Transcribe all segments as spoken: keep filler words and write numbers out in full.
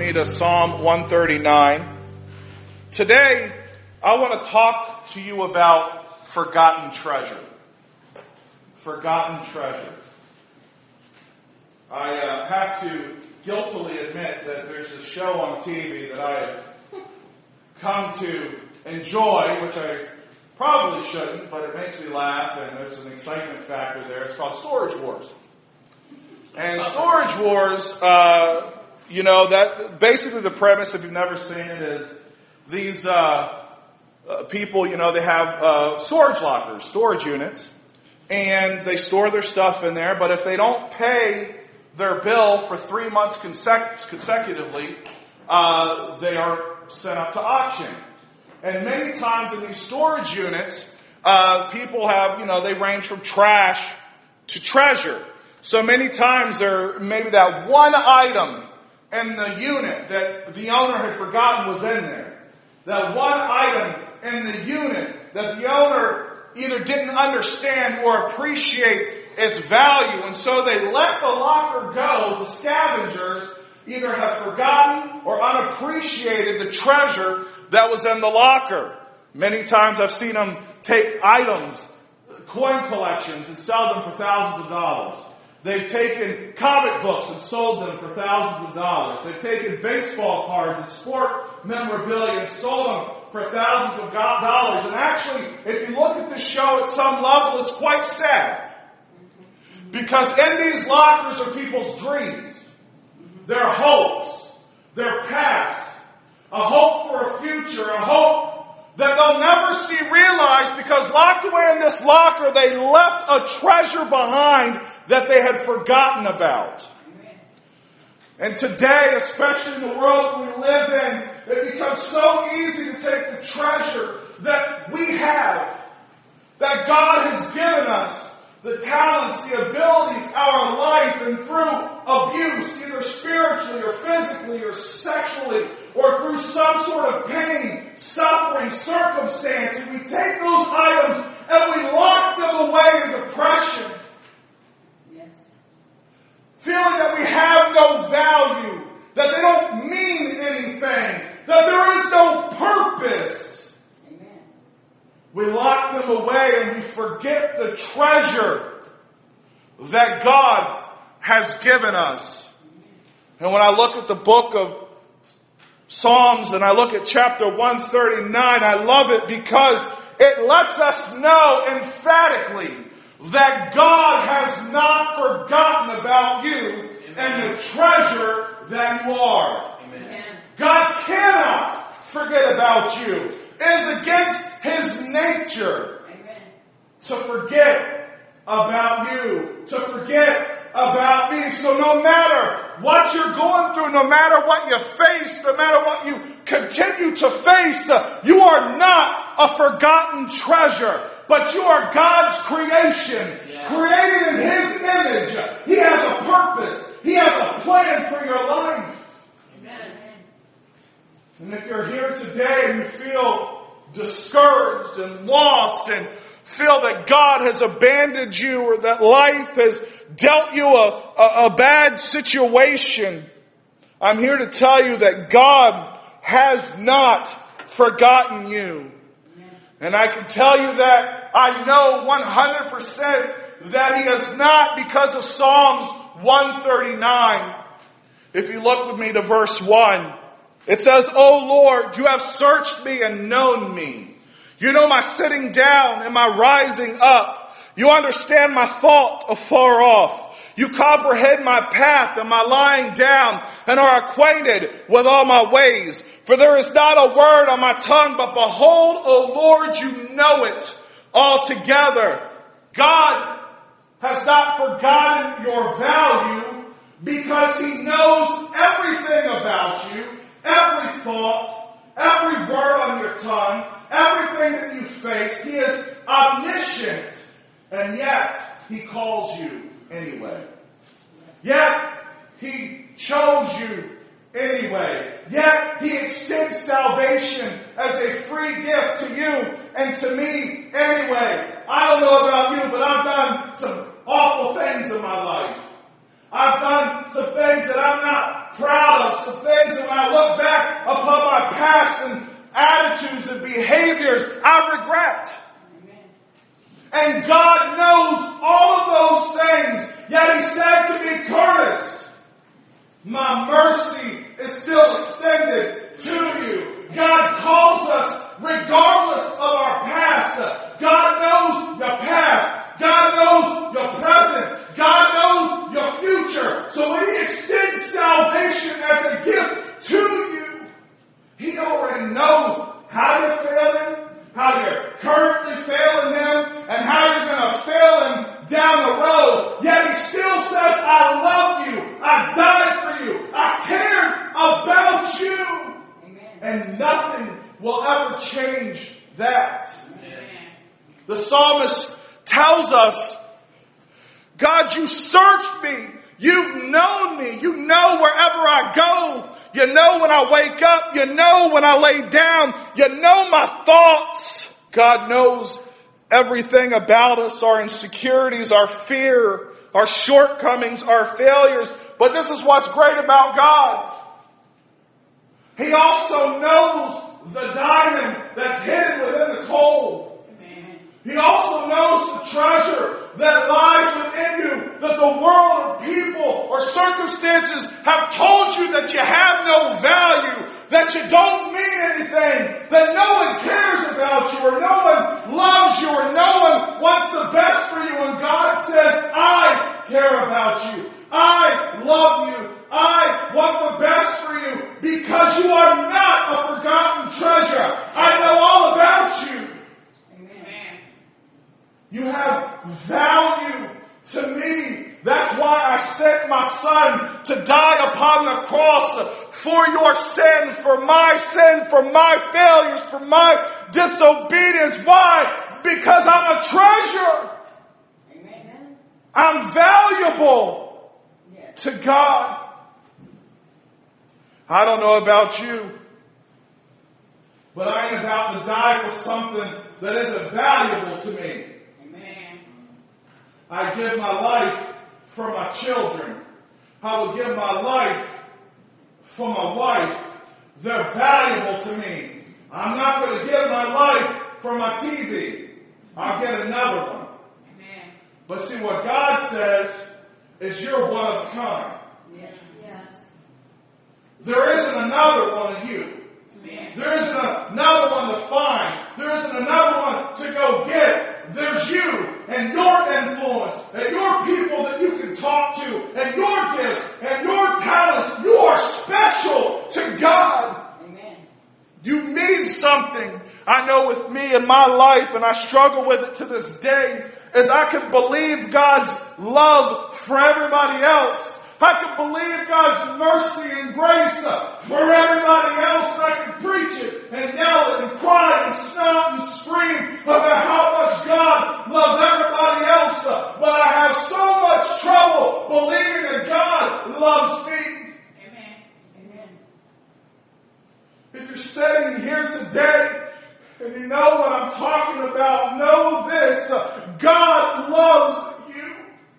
me to Psalm one thirty-nine. Today, I want to talk to you about forgotten treasure. Forgotten treasure. I uh, have to guiltily admit that there's a show on T V that I have come to enjoy, which I probably shouldn't, but it makes me laugh, and there's an excitement factor there. It's called Storage Wars. And Storage Wars, uh, you know, that basically the premise, if you've never seen it, is these uh, uh, people, you know, they have uh, storage lockers, storage units, and they store their stuff in there, but if they don't pay their bill for three months consec- consecutively, uh, they are sent up to auction. And many times in these storage units, uh, people have, you know, they range from trash to treasure. So many times there maybe that one item in the unit that the owner had forgotten was in there. That one item in the unit that the owner either didn't understand or appreciate its value. And so they let the locker go to scavengers, either have forgotten or unappreciated the treasure that was in the locker. Many times I've seen them take items, coin collections, and sell them for thousands of dollars. They've taken comic books and sold them for thousands of dollars. They've taken baseball cards and sport memorabilia and sold them for thousands of dollars. And actually, if you look at this show at some level, it's quite sad. Because in these lockers are people's dreams, their hopes, their past, a hope for a future, a hope that they'll never see realized, because locked away in this locker, they left a treasure behind that they had forgotten about. And today, especially in the world that we live in, it becomes so easy to take the treasure that we have, that God has given us, the talents, the abilities, our life, and through abuse, either spiritually or physically or sexually, or through some sort of pain, suffering, circumstance, and we take those items and we lock them away in depression. Yes. Feeling that we have no value, that they don't mean anything, that there is no purpose. Amen. We lock them away and we forget the treasure that God has given us. And when I look at the book of Psalms and I look at chapter one thirty-nine, I love it because it lets us know emphatically that God has not forgotten about you. Amen. And the treasure that you are. Amen. God cannot forget about you. It is against His nature. Amen. To forget about you, to forget about me. So no matter what you're going through, no matter what you face, no matter what you continue to face, uh, you are not a forgotten treasure, but you are God's creation, yeah. Created in His image. He has a purpose. He has a plan for your life. Amen. And if you're here today and you feel discouraged and lost and feel that God has abandoned you or that life has dealt you a, a, a bad situation, I'm here to tell you that God has not forgotten you. And I can tell you that I know one hundred percent that He has not, because of Psalms one thirty-nine. If you look with me to verse one, it says, "O Lord, you have searched me and known me. You know my sitting down and my rising up. You understand my thought afar off. You comprehend my path and my lying down, and are acquainted with all my ways. For there is not a word on my tongue, but behold, O Lord, you know it altogether." God has not forgotten your value, because He knows everything about you, every thought, every word on your tongue, everything that you face. He is omniscient, and yet He calls you anyway. Yet He chose you anyway. Yet He extends salvation as a free gift to you and to me anyway. I don't know about you, but I've done some awful things in my life. I've done some things that I'm not proud of, some things that when I look back upon my past and attitudes and behaviors, I regret. And God knows all of those things. Yet He said to me, Curtis, my mercy is still extended to you. God calls us regardless of our past. God knows your past. God knows your present. God knows your future. So when He extends salvation as a gift to you, He already knows how you're failing, how you're currently failing Him, and how you're going to fail Him down the road. Yet He still says, I love you. I died for you. I cared about you. Amen. And nothing will ever change that. Amen. The psalmist tells us, God, you searched me. You've known me. You know wherever I go. You know when I wake up. You know when I lay down. You know my thoughts. God knows everything about us, our insecurities, our fear, our shortcomings, our failures. But this is what's great about God. He also knows the diamond that's hidden within the coal. Amen. He also knows the treasure that lies within you, that the world or people or circumstances have told you that you have no value, that you don't mean anything, that no one cares about you, or no one loves you, or no one wants the best for you. And God says, I care about you. I love you. I want the best for you because you are not a forgotten treasure. I know all about you. Amen. You have value to me. That's why I sent my Son to die upon the cross for your sin, for my sin, for my failures, for my disobedience. Why? Because I'm a treasure. Amen. I'm valuable yes. to God. I don't know about you, but I ain't about to die for something that isn't valuable to me. Amen. I give my life for my children. I will give my life for my wife. They're valuable to me. I'm not going to give my life for my T V. I'll get another one. Amen. But see, what God says is you're one of a kind. Yes. Yes. There isn't another one of you. Amen. There isn't another one to find. There isn't another one to go get. There's you and your influence and your people that you can talk to and your gifts and your talents. You are special to God. Amen. You mean something. I know with me in my life, and I struggle with it to this day, is I can believe God's love for everybody else. I can believe God's mercy and grace for everybody else. I can preach it and yell it and cry and snot and scream about how much God loves everybody else. But I have so much trouble believing that God loves me. Amen. Amen. If you're sitting here today and you know what I'm talking about, know this. God loves you.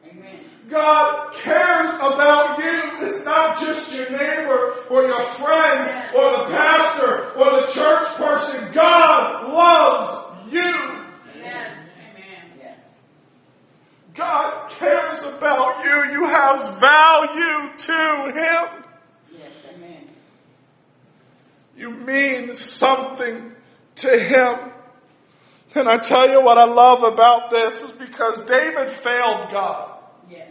God cares about you. It's not just your neighbor or your friend or the pastor or the church person. God loves you. Amen. Amen. God cares about you. You have value to Him. Yes, amen. You mean something to Him. And I tell you what I love about this is because David failed God. Yes.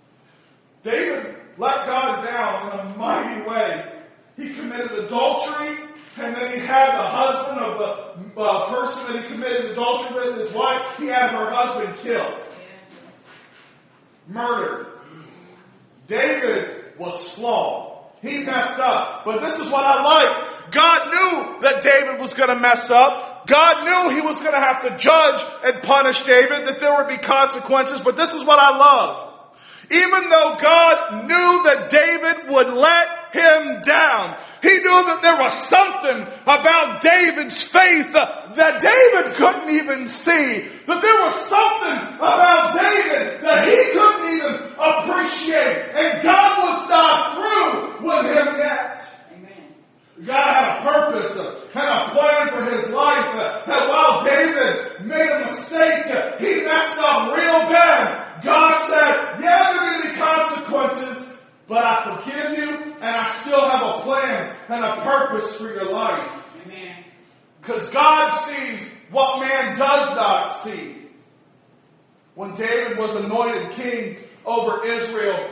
David let God down in a mighty way. He committed adultery, and then he had the husband of the uh, person that he committed adultery with, his wife, he had her husband killed. Murdered. David was flawed. He messed up. But this is what I like. God knew that David was going to mess up. God knew He was going to have to judge and punish David, that there would be consequences. But this is what I love. Even though God knew that David would let him down, he knew that there was something about David's faith that David couldn't even see. That there was something about David that he couldn't even appreciate. And God was not through with him yet. God had a purpose and a plan for his life. That while David made a mistake, he messed up real bad. God said, yeah, there are going to be consequences, but I forgive you and I still have a plan and a purpose for your life. Because God sees what man does not see. When David was anointed king over Israel,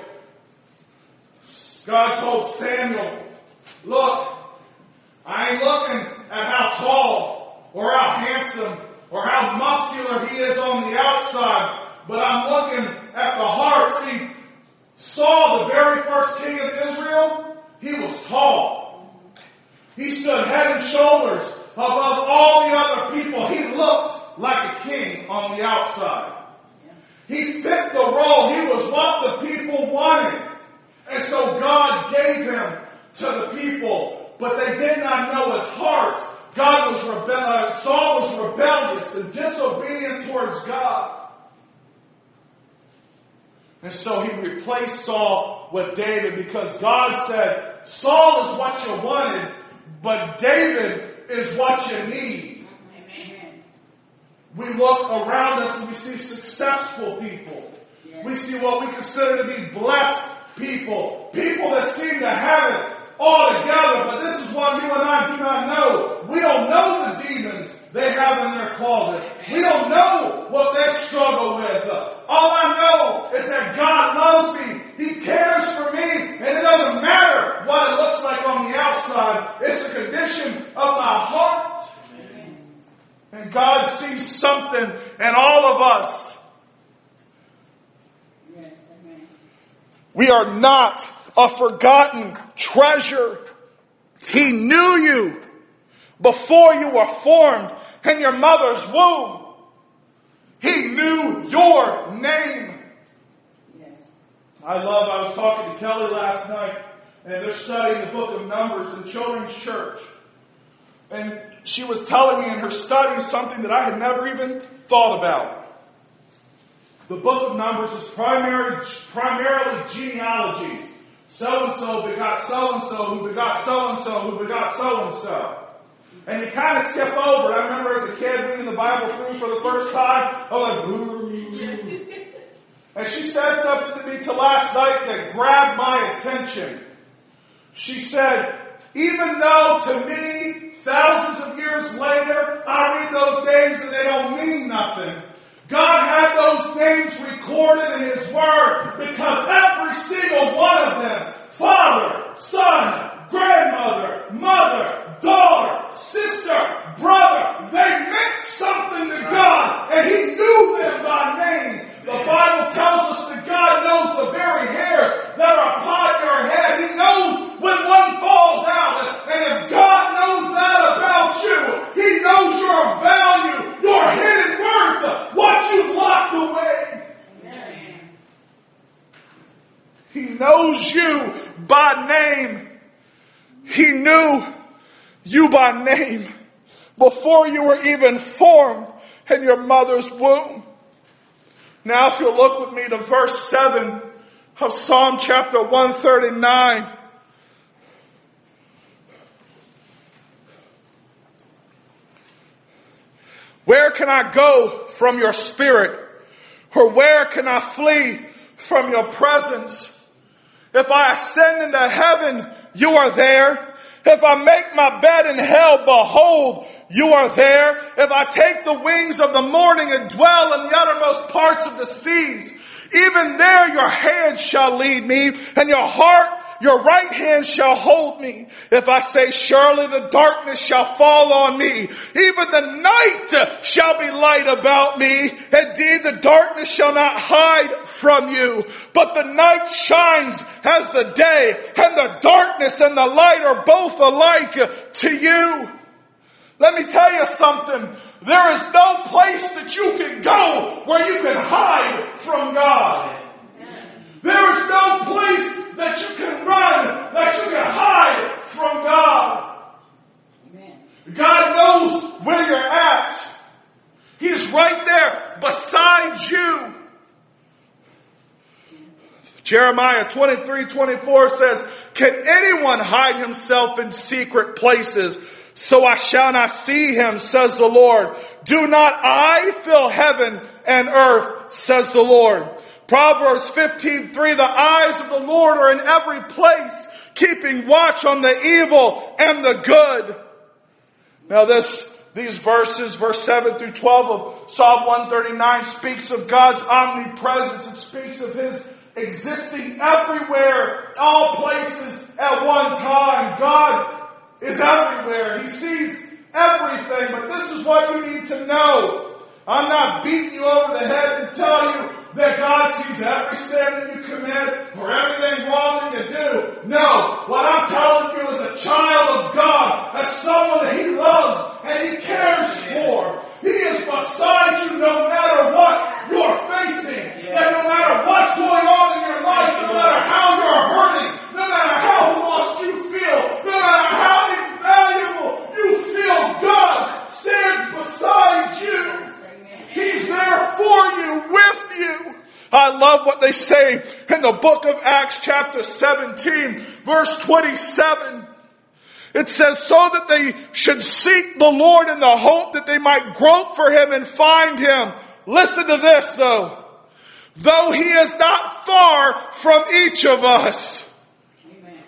God told Samuel, look, I ain't looking at how tall or how handsome or how muscular he is on the outside, but I'm looking at the heart. See, Saul, the very first king of Israel, he was tall. He stood head and shoulders above all the other people. He looked like a king on the outside. He fit the role. He was what the people wanted. And so God gave him to the people. But they did not know his heart. God was rebe- uh, Saul was rebellious and disobedient towards God. And so he replaced Saul with David because God said, Saul is what you wanted, but David is what you need. Amen. We look around us and we see successful people. Yes. We see what we consider to be blessed people. People that seem to have it all together, but this is what you and I do not know. We don't know the demons they have in their closet. We don't know what they struggle with. All I know is that God loves me. He cares for me. And it doesn't matter what it looks like on the outside. It's the condition of my heart. And God sees something in all of us. We are not a forgotten treasure. He knew you before you were formed in your mother's womb. He knew your name. Yes. I love, I was talking to Kelly last night, and they're studying the book of Numbers in Children's Church. And she was telling me in her study something that I had never even thought about. The book of Numbers is primary, primarily genealogies. So-and-so begot so-and-so, who begot so-and-so, who begot so-and-so. And you kind of skip over it. I remember as a kid reading the Bible through for the first time. I was like, ooh. And she said something to me till last night that grabbed my attention. She said, even though to me, thousands of years later, I read those names and they don't mean nothing, God had those names recorded in His Word because every single one of them, father, son, grandmother, mother, daughter, sister, brother, they meant something to God, and He knew them by name. The Bible tells us that God knows the very hairs that are upon your head. He knows when one falls out, and if God knows that about you, He knows your value, your hidden worth, what you've locked away. He knows you by name. He knew you by name before you were even formed in your mother's womb. Now if you'll look with me to verse seven of Psalm chapter one thirty-nine. Where can I go from your spirit? Or where can I flee from your presence? If I ascend into heaven, you are there. If I make my bed in hell, behold, you are there. If I take the wings of the morning and dwell in the uttermost parts of the seas, even there your hand shall lead me, and your heart, your right hand shall hold me. If I say, surely the darkness shall fall on me, even the night shall be light about me. Indeed, the darkness shall not hide from you, but the night shines as the day, and the darkness and the light are both alike to you. Let me tell you something. There is no place that you can go where you can hide from God. There is no place that you can run, that you can hide from God. Amen. God knows where you're at. He's right there beside you. Jeremiah twenty-three twenty-four says, can anyone hide himself in secret places so I shall not see him, says the Lord. Do not I fill heaven and earth, says the Lord. Proverbs fifteen three, the eyes of the Lord are in every place, keeping watch on the evil and the good. Now this, these verses, verse seven through twelve of Psalm one thirty-nine speaks of God's omnipresence. It speaks of His existing everywhere, all places at one time. God is everywhere. He sees everything. But this is what you need to know. I'm not beating you over the head to tell you that God sees every sin that you commit or everything wrong that you do. No. What I'm telling you as a child of God, as someone that He loves and He cares for, He is beside you no matter what you're facing. And no matter what's going on in your life, no matter how you're hurting, no matter how lost you feel, no matter how invaluable you feel, God stands beside you. He's there for you, with you. I love what they say in the book of Acts chapter seventeen, verse twenty-seven. It says, so that they should seek the Lord in the hope that they might grope for Him and find Him. Listen to this though. Though He is not far from each of us. Amen.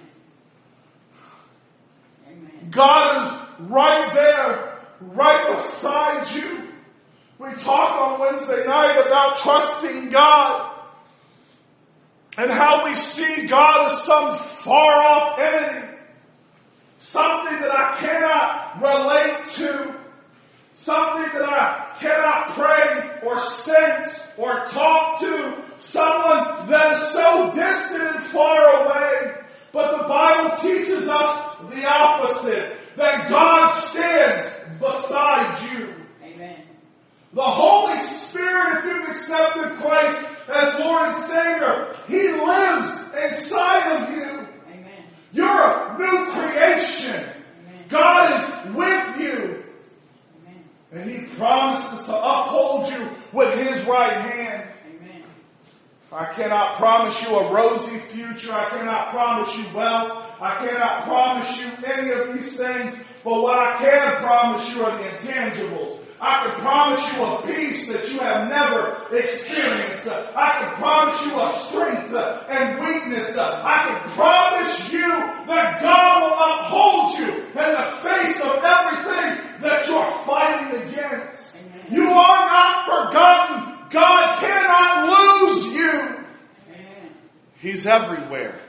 Amen. God is right there, right beside you. We talked on Wednesday night about trusting God and how we see God as some far-off enemy, something that I cannot relate to, something that I cannot pray or sense or talk to, someone that is so distant and far away. But the Bible teaches us the opposite, that God stands beside you. The Holy Spirit, if you've accepted Christ as Lord and Savior, He lives inside of you. Amen. You're a new creation. Amen. God is with you. Amen. And He promises to uphold you with His right hand. Amen. I cannot promise you a rosy future. I cannot promise you wealth. I cannot promise you any of these things. But what I can promise you are the intangibles. I can promise you a peace that you have never experienced. I can promise you a strength and weakness. I can promise you that God will uphold you in the face of everything that you're fighting against. Amen. You are not forgotten. God cannot lose you. Amen. He's everywhere.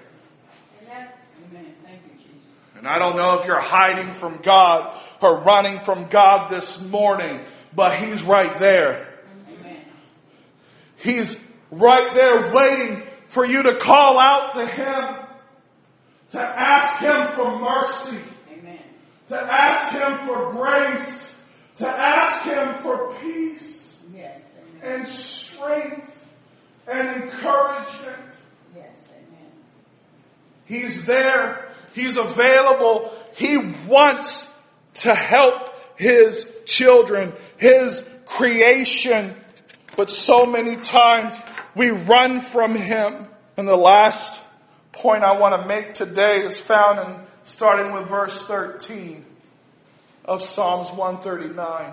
And I don't know if you're hiding from God or running from God this morning, but He's right there. Amen. He's right there waiting for you to call out to Him, to ask Him for mercy, Amen. To ask Him for grace, to ask Him for peace, yes, and strength and encouragement. Yes, Amen. He's there. He's available. He wants to help His children, His creation. But so many times we run from Him. And the last point I want to make today is found in starting with verse thirteen of Psalms one thirty-nine.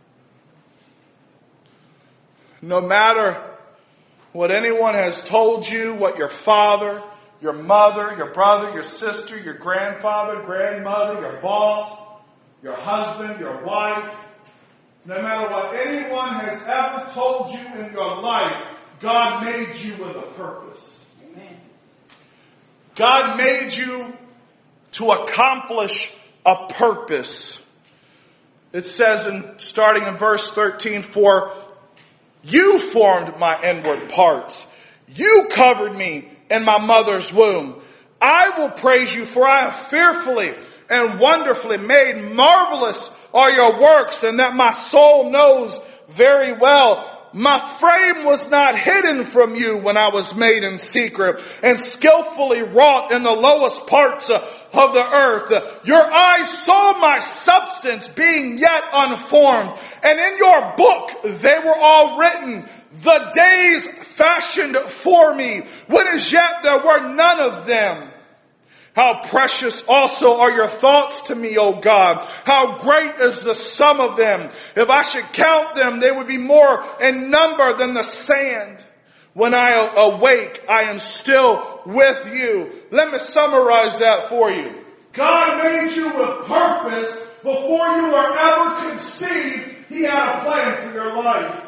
No matter what anyone has told you, what your father, your mother, your brother, your sister, your grandfather, grandmother, your boss, your husband, your wife. No matter what anyone has ever told you in your life, God made you with a purpose. Amen. God made you to accomplish a purpose. It says, in starting in verse thirteen, for you formed my inward parts. You covered me in my mother's womb. I will praise you, for I am fearfully and wonderfully made. Marvelous are your works, and that my soul knows very well. my frame was not hidden from you when I was made in secret and skillfully wrought in the lowest parts of the earth. Your eyes saw my substance being yet unformed, and in your book they were all written, the days fashioned for me, when as yet there were none of them. How precious also are your thoughts to me, O God. How great is the sum of them. If I should count them, they would be more in number than the sand. When I awake, I am still with you. Let me summarize that for you. God made you with purpose before you were ever conceived. He had a plan for your life.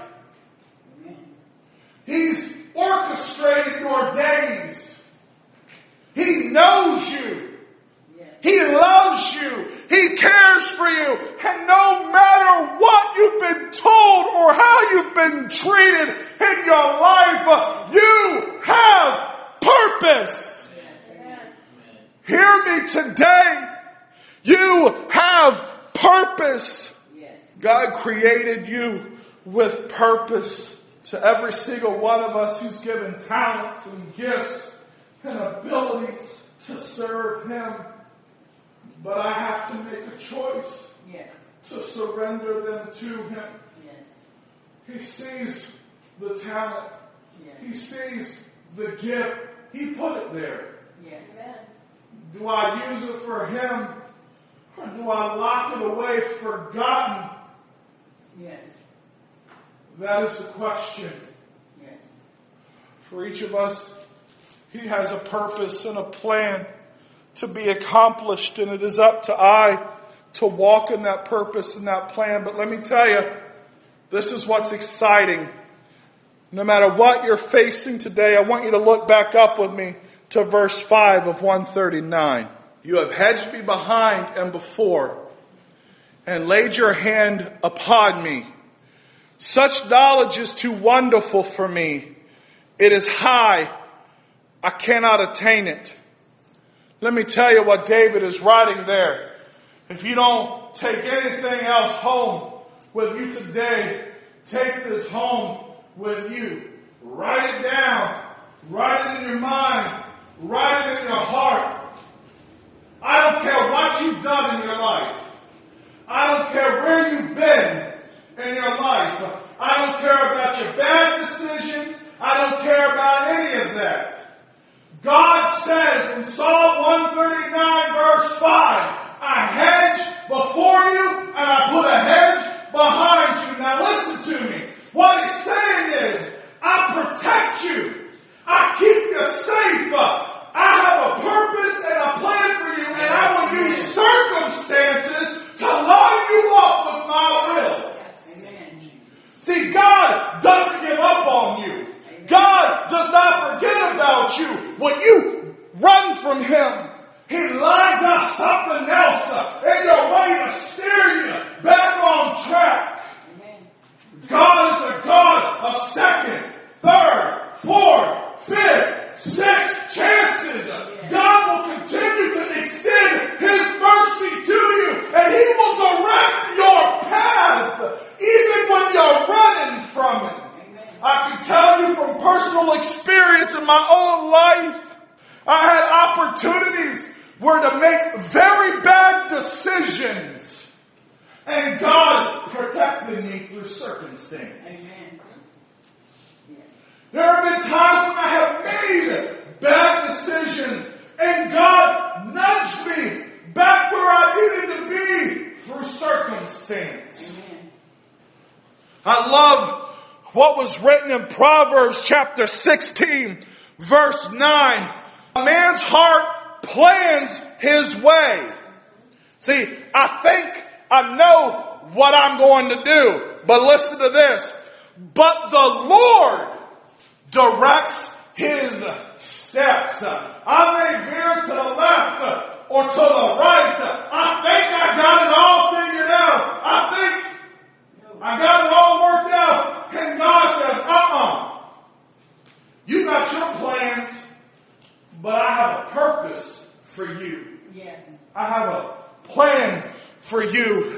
He's orchestrated your days. He knows you. He loves you. He cares for you. And no matter what you've been told or how you've been treated in your life, you have purpose. Hear me today. You have purpose. God created you with purpose. To every single one of us, He's given talents and gifts and abilities to serve Him. But I have to make a choice yes. to surrender them to Him. Yes. He sees the talent. Yes. He sees the gift. He put it there. Yes. Do I use it for Him? Or do I lock it away, forgotten? Yes. That is the question. Yes. For each of us, He has a purpose and a plan to be accomplished, and it is up to I to walk in that purpose and that plan. But let me tell you, this is what's exciting. No matter what you're facing today, I want you to look back up with me to verse five of one thirty-nine. You have hedged me behind and before, and laid your hand upon me. Such knowledge is too wonderful for me. It is high. I cannot attain it. Let me tell you what David is writing there. If you don't take anything else home with you today, take this home with you. Write it down. Write it in your mind. Write it in your heart. I don't care what you've done in your life. I don't care where you've been in your life. I don't care about your bad decisions. I don't care about any of that. God says in Psalm one thirty-nine verse five, I hedge before you and I put a hedge behind you. Now listen to me. What He's saying is, I protect you. I keep you safe. I have a purpose and a plan for you, and I will use circumstances to line you up with my will. Amen. See, God doesn't give up on you. God does not forget about you. When you run from Him, He lines up something else in your way to steer you back on track. Amen. God is a God of second, third, fourth, fifth, sixth chances. God will continue to extend His mercy to you, and He will direct your path even when you're running from it. I can tell you from personal experience in my own life, I had opportunities where to make very bad decisions, and God protected me through circumstance. Amen. There have been times when I have made bad decisions, and God nudged me back where I needed to be through circumstance. Amen. I love what was written in Proverbs chapter sixteen, verse nine. A man's heart plans his way. See, I think I know what I'm going to do. But listen to this. But the Lord directs His steps. I may veer to the left or to the right. I think I got it all figured out. I think I got it all worked out. And God says, uh-uh. You got your plans, but I have a purpose for you. Yes. I have a plan for you.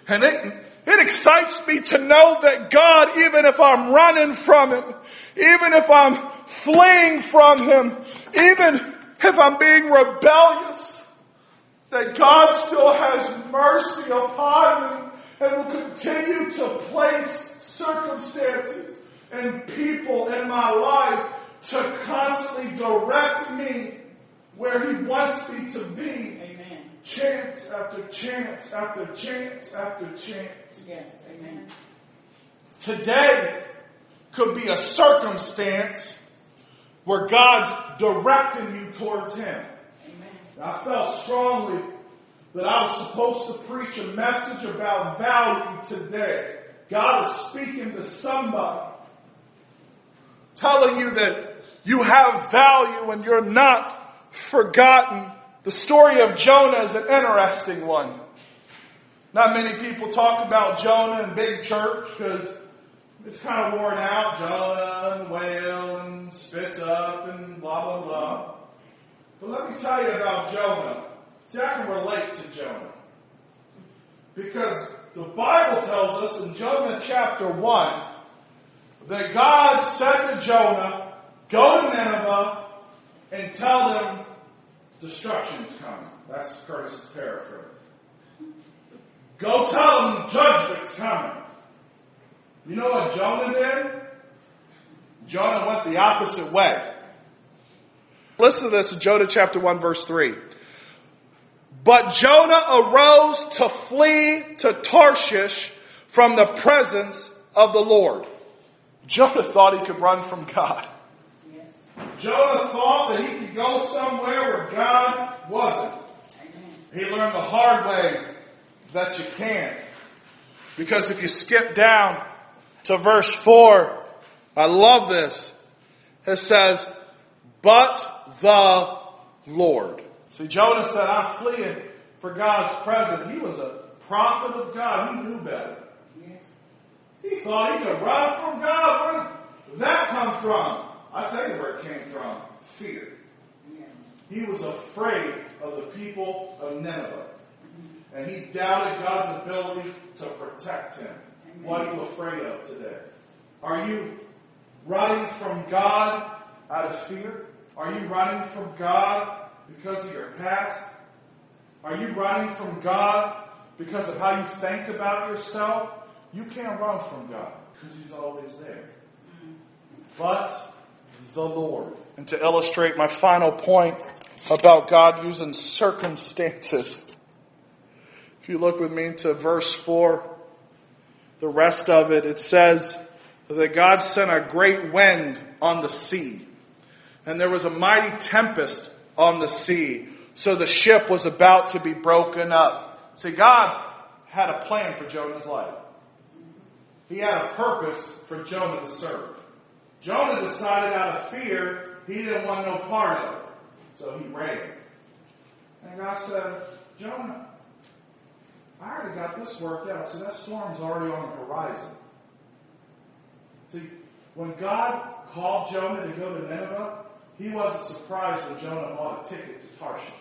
And it, it excites me to know that God, even if I'm running from Him, even if I'm fleeing from Him, even if I'm being rebellious, that God still has mercy upon me and will continue to place circumstances and people in my life to constantly direct me where He wants me to be. Amen. Chance after chance after chance after chance. Yes, amen. Today could be a circumstance where God's directing you towards Him. Amen. I felt strongly that I was supposed to preach a message about value today. God is speaking to somebody, telling you that you have value and you're not forgotten. The story of Jonah is an interesting one. Not many people talk about Jonah in big church because it's kind of worn out. Jonah and whale and spits up and blah, blah, blah. But let me tell you about Jonah. See, I can relate to Jonah. Because the Bible tells us in Jonah chapter one that God said to Jonah, go to Nineveh and tell them destruction is coming. That's Curtis's paraphrase. Go tell them judgment's coming. You know what Jonah did? Jonah went the opposite way. Listen to this in Jonah chapter one verse three. But Jonah arose to flee to Tarshish from the presence of the Lord. Jonah thought he could run from God. Yes. Jonah thought that he could go somewhere where God wasn't. Amen. He learned the hard way that you can't. Because if you skip down to verse four, I love this. It says, but the Lord. See, Jonah said, I'm fleeing for God's presence. He was a prophet of God. He knew better. Yes. He thought he could run from God. Where did that come from? I'll tell you where it came from. Fear. Yeah. He was afraid of the people of Nineveh. And he doubted God's ability to protect him. Amen. What are you afraid of today? Are you running from God out of fear? Are you running from God because of your past? Are you running from God because of how you think about yourself? You can't run from God because He's always there. But the Lord. And to illustrate my final point about God using circumstances, if you look with me to verse four, the rest of it, it says that God sent a great wind on the sea. And there was a mighty tempest on the sea. So the ship was about to be broken up. See, God had a plan for Jonah's life. He had a purpose for Jonah to serve. Jonah decided out of fear he didn't want no part of it. So he ran. And God said, Jonah, I already got this worked out. See, that storm's already on the horizon. See, when God called Jonah to go to Nineveh, He wasn't surprised when Jonah bought a ticket to Tarshish.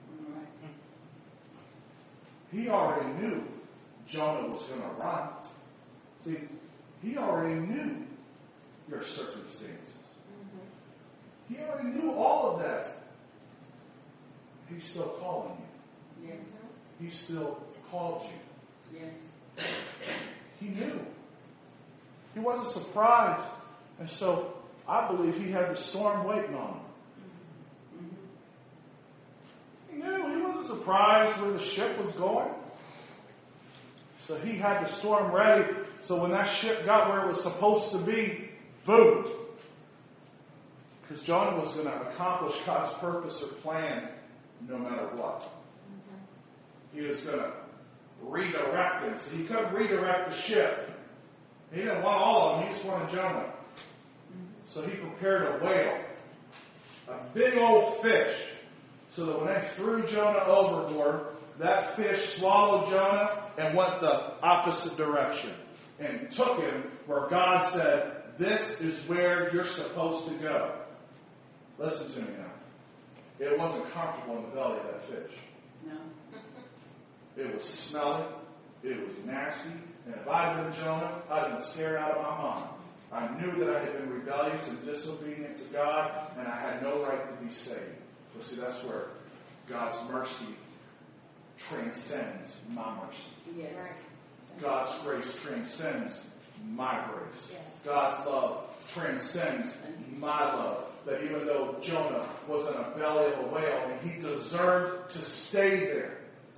He already knew Jonah was going to run. See, He already knew your circumstances. He already knew all of that. He's still calling you. Yes. He still called you. Yes. He knew. He wasn't surprised. And so I believe he had the storm waiting on him. He knew. He wasn't surprised where the ship was going. So he had the storm ready. So when that ship got where it was supposed to be, boom. Because Jonah was going to accomplish God's purpose or plan no matter what. He was going to redirect them. So he couldn't redirect the ship. He didn't want all of them. He just wanted Jonah. So he prepared a whale. A big old fish. So that when they threw Jonah overboard, that fish swallowed Jonah and went the opposite direction. And took him where God said, this is where you're supposed to go. Listen to me now. It wasn't comfortable in the belly of that fish. No. It was smelly. It was nasty. And if I'd been Jonah, I'd have been scared out of my mind. I knew that I had been rebellious and disobedient to God, and I had no right to be saved. But see, that's where God's mercy transcends my mercy. Yes. God's grace transcends my grace. Yes. God's love transcends my love. That even though Jonah was in a belly of a whale and he deserved to stay there,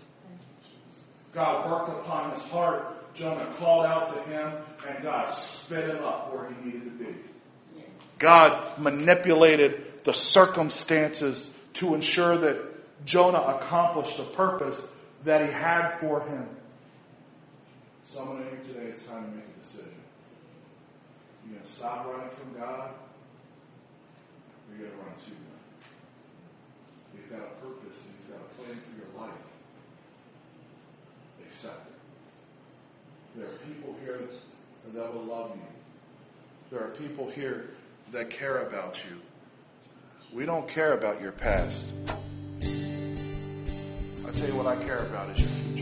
God worked upon his heart. Jonah called out to him, and God spit him up where he needed to be. Yes. God manipulated the circumstances to ensure that Jonah accomplished the purpose that he had for him. Someone in here today, it's time to make a decision. You're going to stop running from God, or you're going to run to God. He's got a purpose, and he's got a plan for your life. Accept it. There are people here that will love you. There are people here that care about you. We don't care about your past. I tell you what I care about is your future.